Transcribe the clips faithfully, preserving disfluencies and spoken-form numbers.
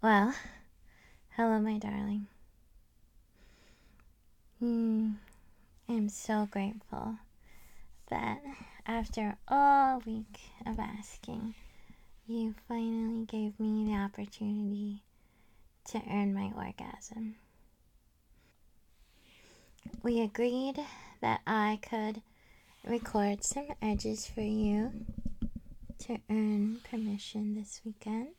Well, hello, my darling. Hmm, I'm so grateful that after all week of asking, you finally gave me the opportunity to earn my orgasm. We agreed that I could record some edges for you to earn permission this weekend.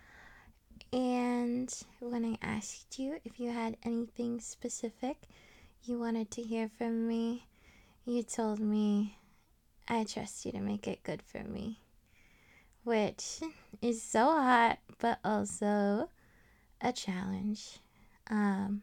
And when I asked you if you had anything specific you wanted to hear from me, you told me I trust you to make it good for me, which is so hot, but also a challenge. Um,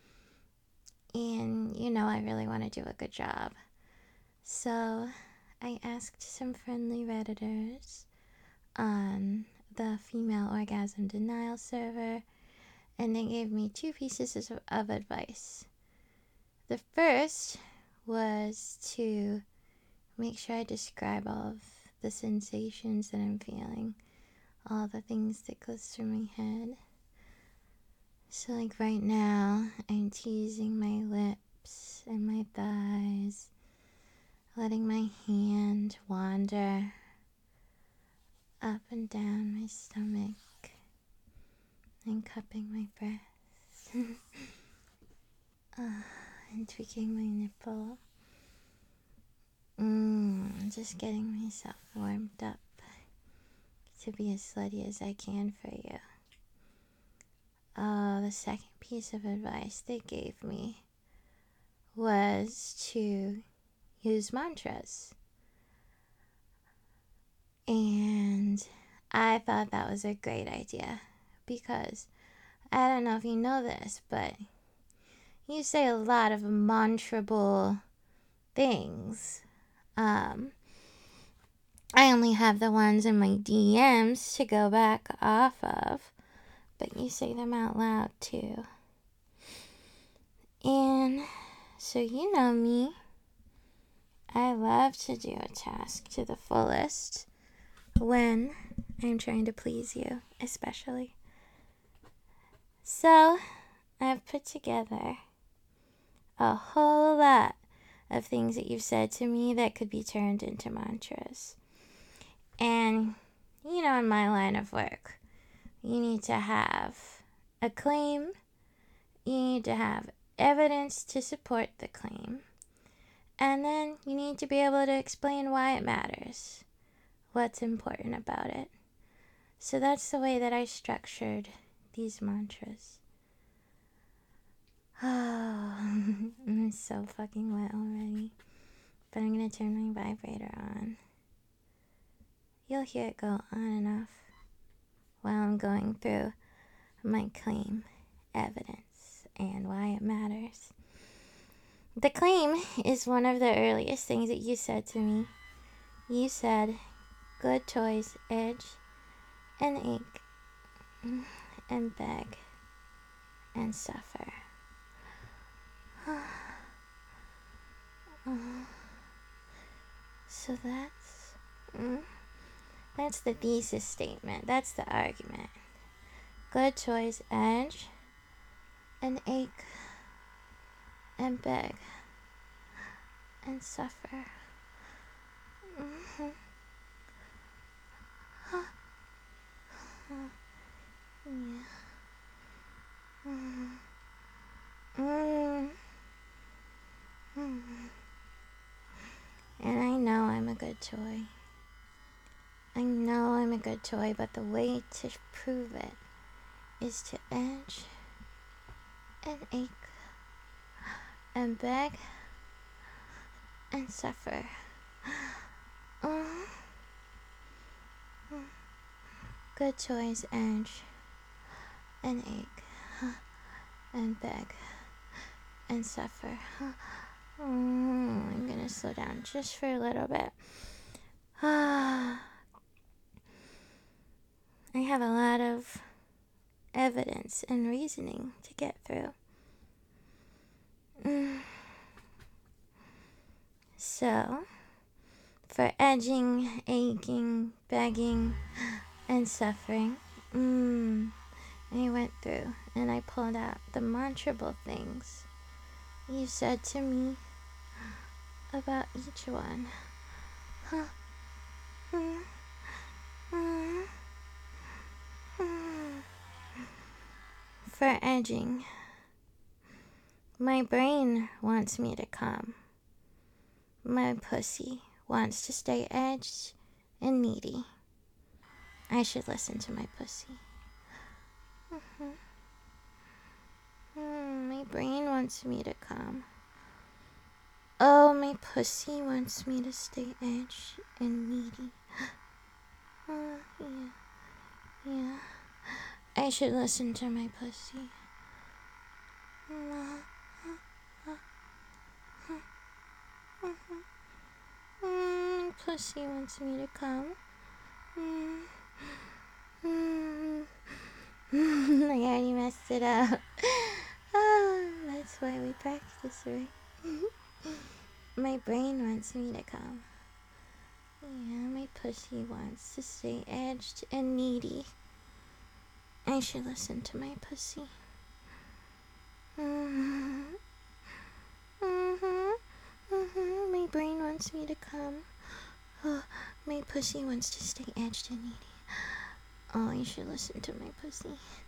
and you know, I really want to do a good job. So I asked some friendly Redditors on the female orgasm denial server, and they gave me two pieces of, of advice. The first was to make sure I describe all of the sensations that I'm feeling, all the things that goes through my head. So like right now, I'm teasing my lips and my thighs, letting my hand wander up and down my stomach and cupping my breasts uh, and tweaking my nipple. Mm, just getting myself warmed up to be as slutty as I can for you. Uh, the second piece of advice they gave me was to use mantras. And I thought that was a great idea because I don't know if you know this, but you say a lot of mantrable things. Um, I only have the ones in my D Ms to go back off of, but you say them out loud too. And so you know me, I love to do a task to the fullest when I'm trying to please you, especially. So I've put together a whole lot of things that you've said to me that could be turned into mantras. And, you know, in my line of work, you need to have a claim, you need to have evidence to support the claim, and then you need to be able to explain why it matters, what's important about it. So that's the way that I structured these mantras. Oh, I'm so fucking wet already. But I'm gonna turn my vibrator on. You'll hear it go on and off while I'm going through my claim, evidence, and why it matters. The claim is one of the earliest things that you said to me. You said, good toys, edge, and ache, and beg, and suffer. So that's mm, that's the thesis statement. That's the argument. Good choice, edge, and ache, and beg, and suffer. Mm-hmm. Yeah. Mm-hmm. Mm-hmm. And I know I'm a good toy. I know I'm a good toy, but the way to prove it is to edge and ache and beg and suffer. Mm-hmm. Good toys edge and ache and beg and suffer. Mm, I'm gonna slow down just for a little bit. I have a lot of evidence and reasoning to get through. Mm. So, for edging, aching, begging, and suffering, mm, I went and I pulled out the mantrable things you said to me about each one. Huh. Mm. Mm. Mm. For edging, my brain wants me to come. My pussy wants to stay edged and needy. I should listen to my pussy. Mm-hmm. Mm, my brain wants me to come. Oh, my pussy wants me to stay edged and needy. Oh, yeah, yeah. I should listen to my pussy. Mm, pussy wants me to come. Mm. Mm. I already messed it up. Oh, that's why we practice, right? My brain wants me to come. Yeah, my pussy wants to stay edged and needy. I should listen to my pussy. Mm-hmm. Mm-hmm. Mm-hmm. My brain wants me to come. Oh, my pussy wants to stay edged and needy. Oh, I should listen to my pussy.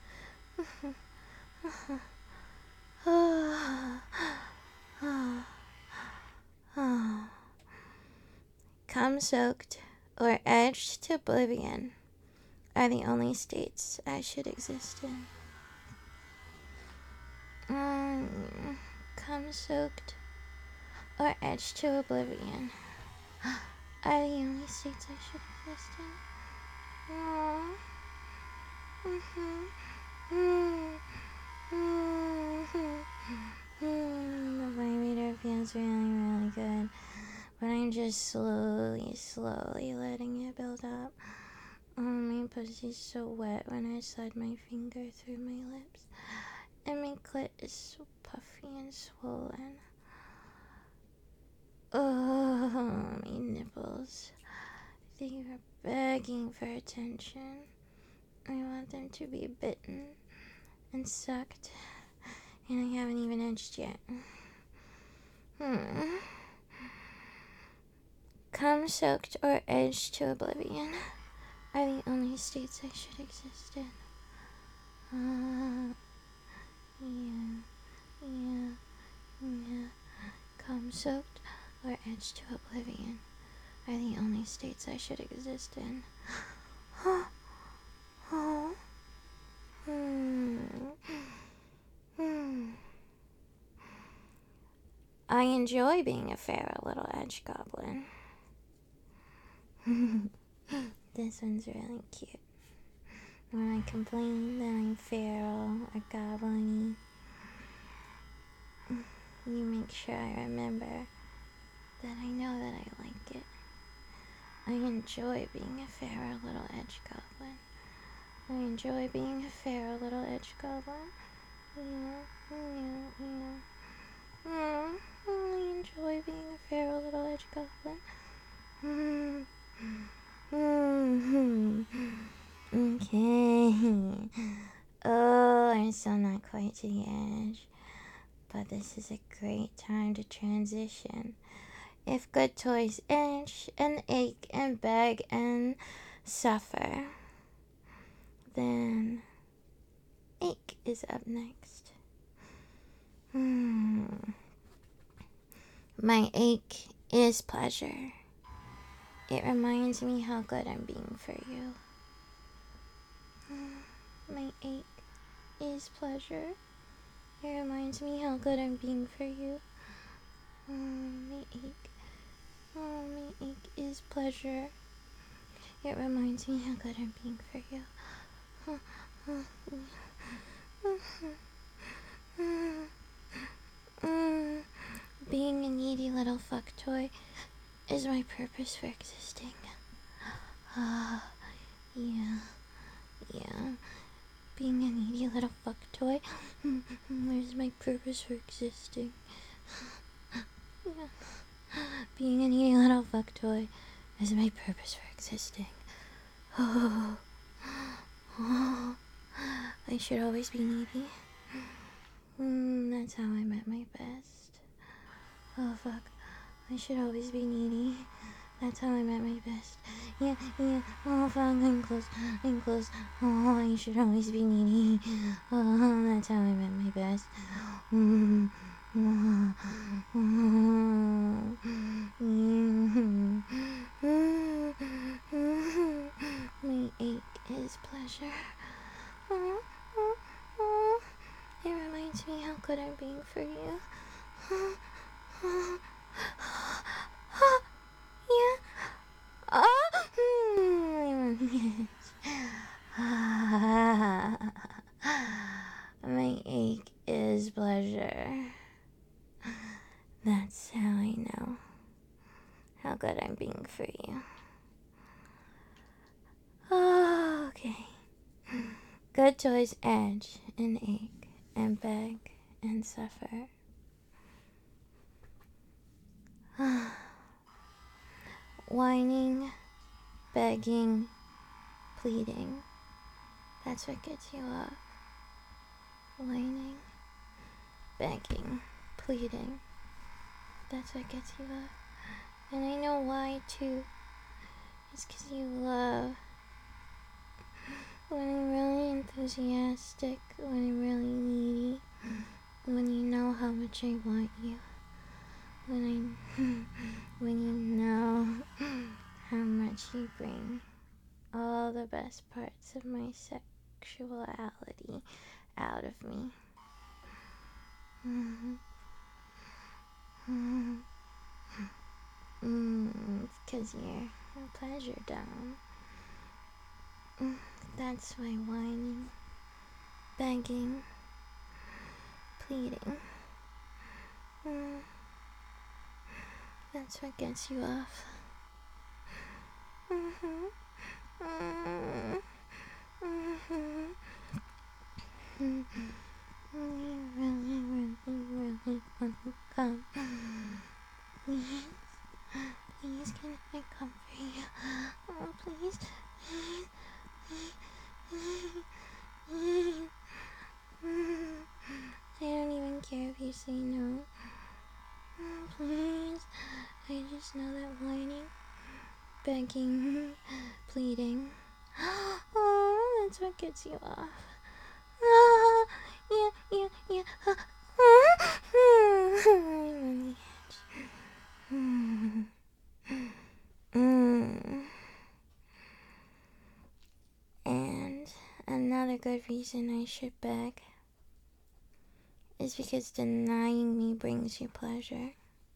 Oh, oh, oh. Cum soaked or edged to oblivion are the only states I should exist in. Mm, cum soaked or edged to oblivion are the only states I should exist in. Aww. Mm-hmm. Mm-hmm. Mm-hmm. The vibrator feels really, really good, but I'm just slowly, slowly letting it build up. Oh, my pussy's so wet when I slide my finger through my lips, and my clit is so puffy and swollen. Oh, my nipples. They are begging for attention. I want them to be bitten and sucked, and I haven't even edged yet. Hmm. Cum soaked or edged to oblivion are the only states I should exist in. Uh, yeah, yeah, yeah. Cum soaked or edged to oblivion are the only states I should exist in. Oh, oh. Hmm. Hmm. I enjoy being a feral little edge goblin. This one's really cute. When I complain that I'm feral or goblin-y, you make sure I remember that I know that I like it. I enjoy being a feral little edge goblin. I enjoy being a feral little edge goblin. Yeah, yeah, yeah. Mm, I enjoy being a feral little edge goblin. Mm, mm, okay. Oh, I'm still not quite to the edge, but this is a great time to transition. If good toys itch and ache and beg and suffer, then ache is up next. Hmm. My ache is pleasure. It reminds me how good I'm being for you. My ache is pleasure. It reminds me how good I'm being for you. Mm, my ache. Oh, my ache is pleasure. It reminds me how good I'm being for you. Mm, being a needy little fuck toy is my purpose for existing. Ah, yeah, yeah. Being a needy little fuck toy is my purpose for existing. Yeah. Being a needy little fuck toy is my purpose for existing. Oh, oh, I I should always be needy. Mm, that's how I'm at my best. Oh fuck. I should always be needy. That's how I'm at my best. Yeah, yeah. Oh fuck, I'm close. I'm close. Oh, I should always be needy. Oh, that's how I'm at my best. Mm. My ache is pleasure. It reminds me how good I'm being for you. Yeah. My ache is pleasure. That's how I know how good I'm being for you. Oh, okay. Good toys edge and ache and beg and suffer. Whining, begging, pleading. That's what gets you up. Whining, begging, pleading. That's what gets you up. And I know why too. It's because you love. When I'm really enthusiastic, when I'm really needy, when you know how much I want you, when I, when you know how much you bring all the best parts of my sexuality out of me. Mm-hmm. Mm-hmm. Mm, it's because you're a pleasure dome. Mm, that's why whining, begging, pleading. Mm, that's what gets you off. Mm-hmm. Mm-hmm. Mm-hmm. Mm-hmm. You really, really, really want to come. Please, please, can I come for you? Oh, please, please, please, please. I don't even care if you say no. Oh, please. I just know that whining, begging, pleading. Oh, that's what gets you off. Oh, yeah, yeah, yeah. I'm on the edge. Mm. Mm. And another good reason I should beg is because denying me brings you pleasure.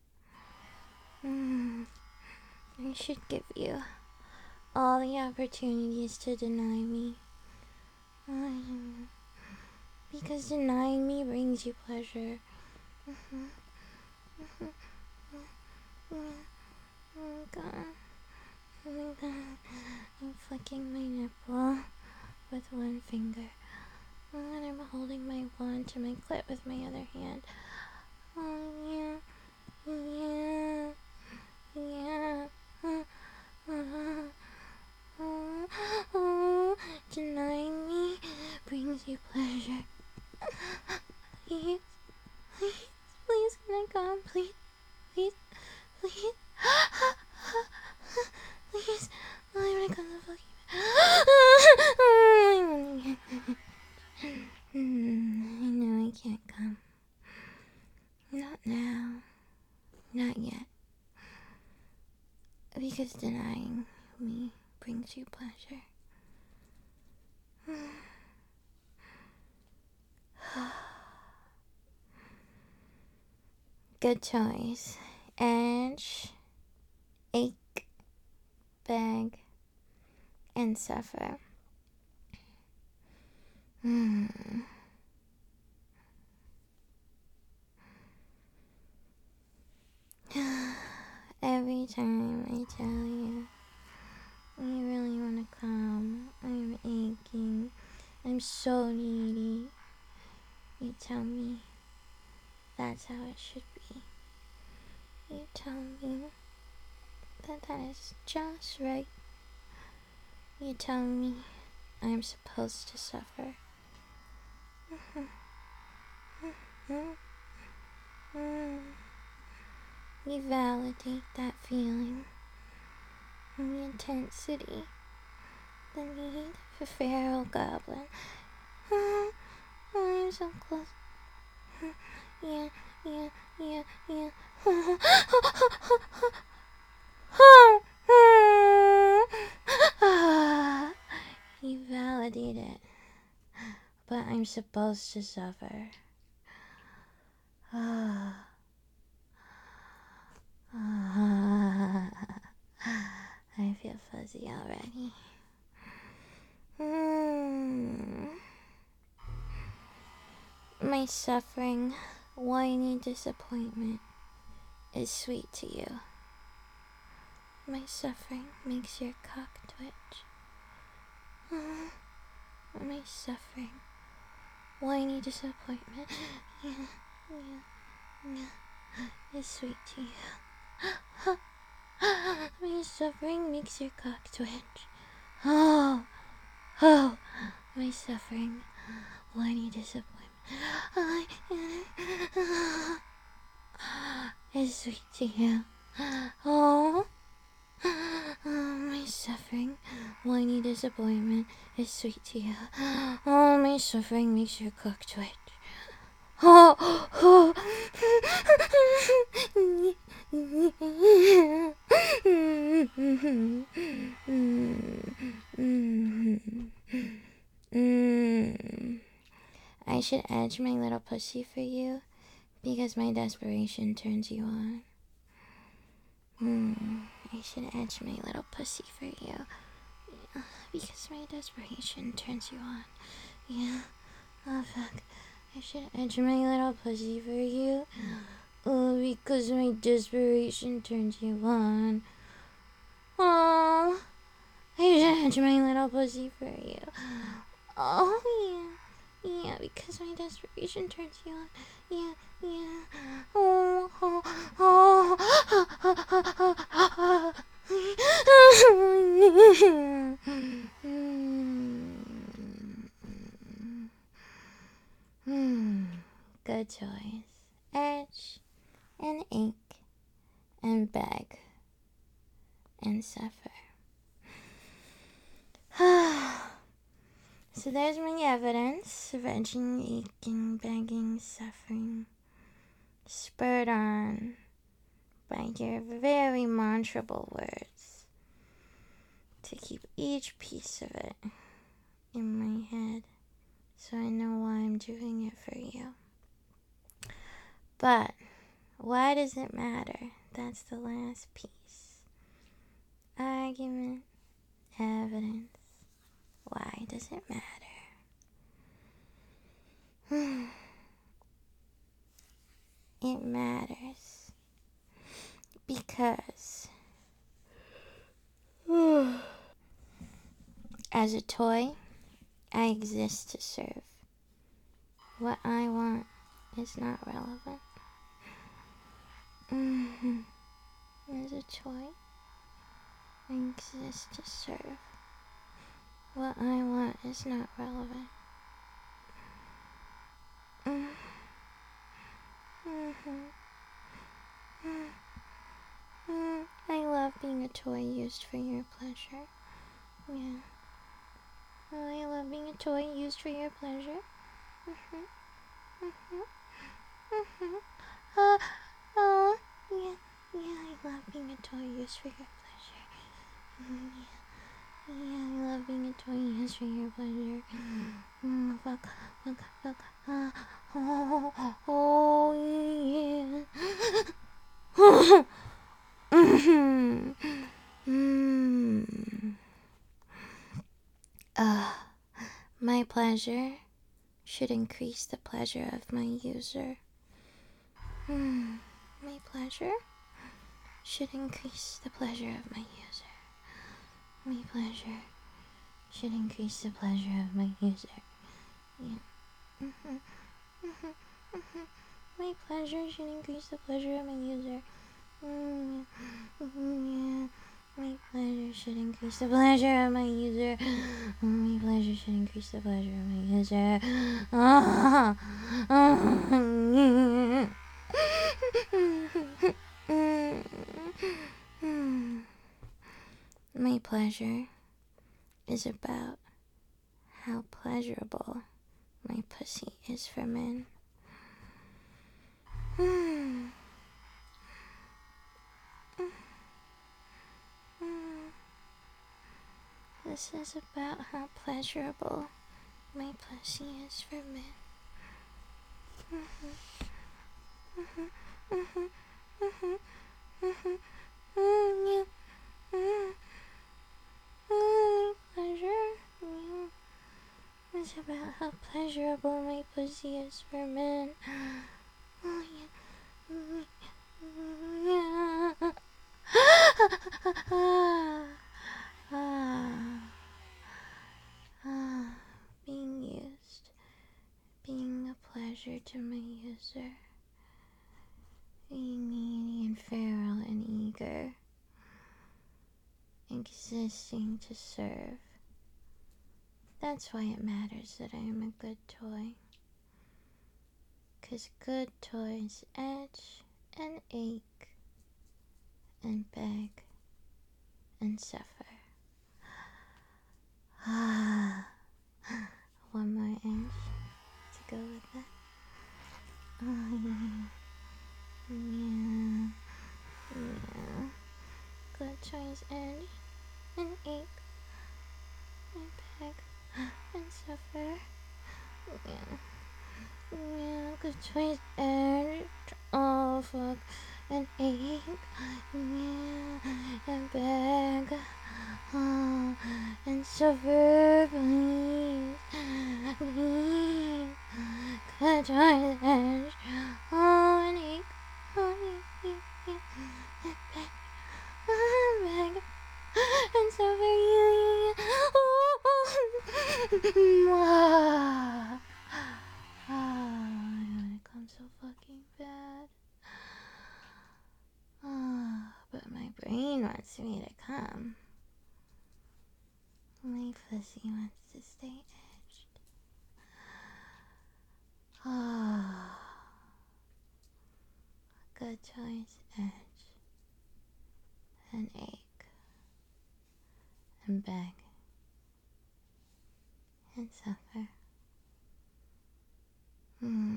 Mm. I should give you all the opportunities to deny me. Mm. Because denying me brings you pleasure. Mm-hmm. Mm-hmm. Mm-hmm. Oh my god. Oh my god. I'm flicking my nipple with one finger. And I'm holding my wand to my clit with my other hand. Oh yeah. Yeah. Yeah. Uh, uh, uh, uh, denying me brings you pleasure. Please. Please. Please can I come? Please. Please. Please. Please. I'm gonna come the fuck I know I can't come. Not now. Not yet. Because denying me brings you pleasure. Good choice. Edge, ache, beg, and suffer. Hmm. Every time I tell you, I really want to come, I'm aching, I'm so needy, you tell me that's how it should be. You tell me that that is just right. You tell me I'm supposed to suffer. You validate that feeling, the intensity, the need for feral goblin. Oh, I'm so close. Yeah, yeah, yeah, yeah. You validate it, but I'm supposed to suffer. Ah. I feel fuzzy already. Mm. My suffering, whiny disappointment is sweet to you. My suffering makes your cock twitch. My suffering, whiny disappointment, yeah, yeah, yeah, is sweet to you. My suffering makes your cock twitch. Oh, oh, my suffering, whiny disappointment. Is sweet to you. Oh, my suffering, whiny disappointment is sweet to you. Oh, my suffering makes your cock twitch. Oh, oh. I should edge my little pussy for you because my desperation turns you on. Mm, I should edge my little pussy for you because my desperation turns you on. Yeah. Oh, fuck. I should edge my little pussy for you. Oh, because my desperation turns you on. Oh, I should edge my little pussy for you. Oh, yeah. Yeah, because my desperation turns you on. Yeah, yeah. Oh, oh, oh. Hmm. Good choice. Edge and ink and beg and suffer. So there's my evidence of edging, aching, begging, suffering, spurred on by your very mantrable words to keep each piece of it in my head so I know why I'm doing it for you. But why does it matter? That's the last piece. Argument, evidence. Why does it matter? It matters because as a toy, I exist to serve. What I want is not relevant. Mm-hmm. As a toy, I exist to serve. What I want is not relevant. Mm-hmm. Mm-hmm. I love being a toy used for your pleasure. Yeah. I love being a toy used for your pleasure. Mm-hmm. Mm-hmm. Mm-hmm. Uh, oh, yeah. Yeah, I love being a toy used for your pleasure. Mm, yeah. Yeah, I love being a toy used for your pleasure. Mm, fuck, fuck, fuck. Uh, oh, oh, yeah. mm-hmm. mm. Uh, my pleasure should increase the pleasure of my user. Hmm. My pleasure should increase the pleasure of my user. My pleasure should increase the pleasure of my user. Yeah. Mm-hmm. Mm-hmm. Mm-hmm. My pleasure should increase the pleasure of my user. Mm-hmm. Yeah. My pleasure should increase the pleasure of my user. My pleasure should increase the pleasure of my user. My pleasure is about how pleasurable my pussy is for men. This is about how pleasurable my pussy is for men. Pleasure. It's about how pleasurable my pussy is for men. Oh, yeah. Being used. Being a pleasure to my user. Being needy and feral and eager. Existing to serve. That's why it matters that I am a good toy. 'Cause good toys edge and ache and beg and suffer. One more inch to go with that. Oh yeah. Yeah. Yeah. Good toys edge and ache and beg and suffer. Yeah. Yeah, good toys edge. Oh fuck. And ache. Yeah. And beg. Oh, and suffer, please. Please. Good toys edge. Oh, and ache. Oh, yeah, yeah, yeah. And beg. Oh, beg. And suffer, yeah, yeah, yeah. Oh. Oh, it comes so fucking bad. Oh, but my brain wants me to come. My pussy wants to stay edged. Oh. Good choice, edge. And ache. And beg. And suffer. Hmm.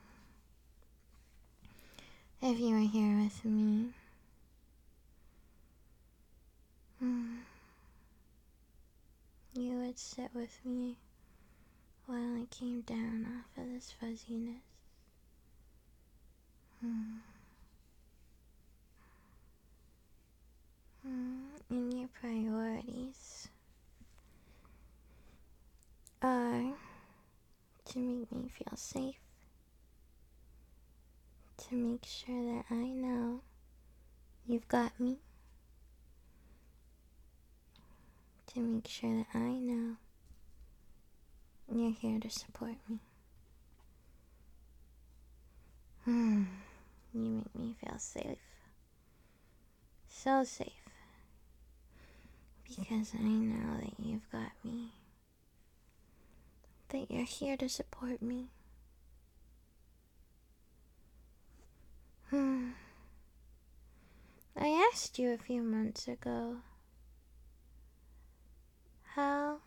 If you were here with me, hmm, you would sit with me while I came down off of this fuzziness. Hmm. Hmm. And your priorities are to make me feel safe, to make sure that I know you've got me, to make sure that I know you're here to support me. Hmm. You make me feel safe. So safe. Because I know that you've got me. That you're here to support me. Hmm. I asked you a few months ago, how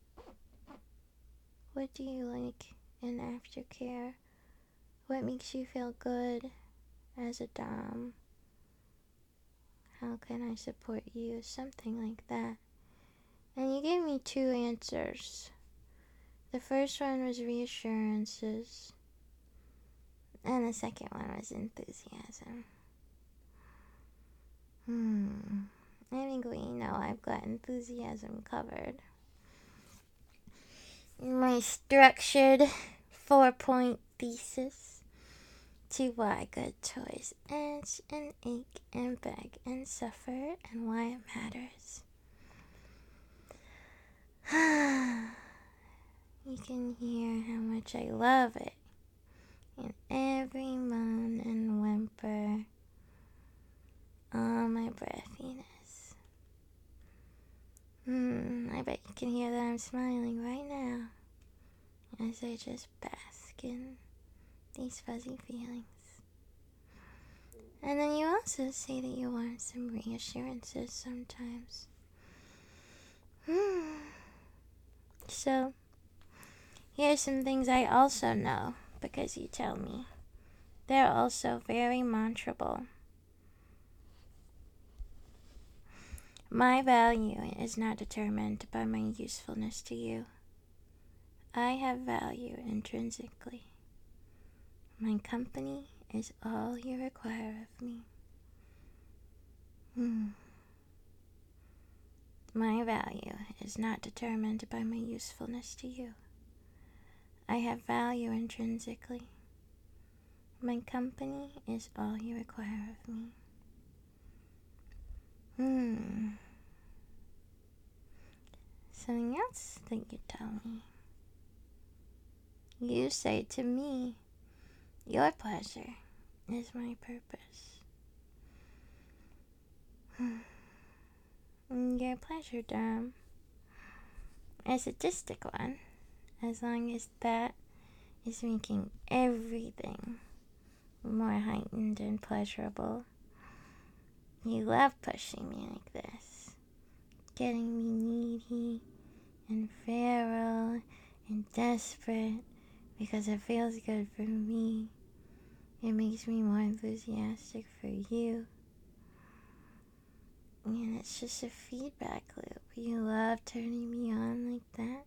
what do you like in aftercare? What makes you feel good as a dom? How can I support you? Something like that. And you gave me two answers. The first one was reassurances. And the second one was enthusiasm. Hmm. I think we know I've got enthusiasm covered. My structured four-point thesis to why good toys edge and ache and beg and suffer and why it matters. You can hear how much I love it in every moan and whimper, all my breathiness. Hmm, I bet you can hear that I'm smiling right now as I just bask in these fuzzy feelings. And then you also say that you want some reassurances sometimes. Hmm. So, here's some things I also know because you tell me. They're also very mantrable. My value is not determined by my usefulness to you. I have value intrinsically. My company is all you require of me. Hmm. My value is not determined by my usefulness to you. I have value intrinsically. My company is all you require of me. Hmm. Something else that you tell me. You say to me, your pleasure is my purpose. Your pleasure, Dom, a sadistic one, as long as that is making everything more heightened and pleasurable. You love pushing me like this, getting me needy and feral and desperate because it feels good for me. It makes me more enthusiastic for you. And it's just a feedback loop. You love turning me on like that.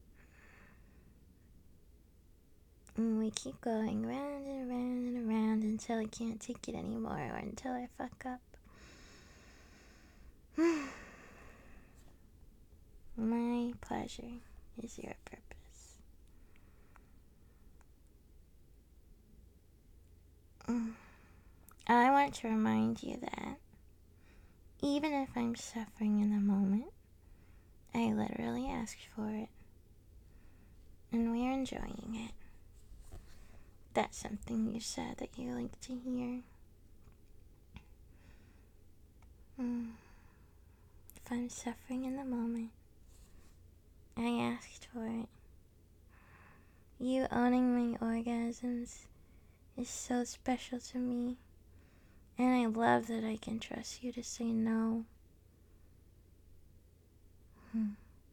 And we keep going round and around and around until I can't take it anymore or until I fuck up. My pleasure is your purpose. I want to remind you that even if I'm suffering in the moment, I literally asked for it. And we're enjoying it. That's something you said that you like to hear. Mm. If I'm suffering in the moment, I asked for it. You owning my orgasms is so special to me. And I love that I can trust you to say no. Hmm.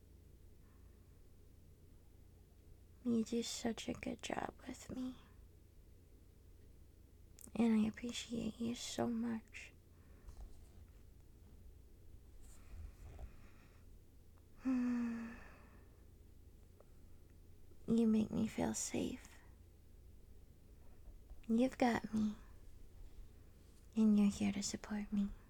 You do such a good job with me. And I appreciate you so much. Hmm. You make me feel safe. You've got me. And you're here to support me.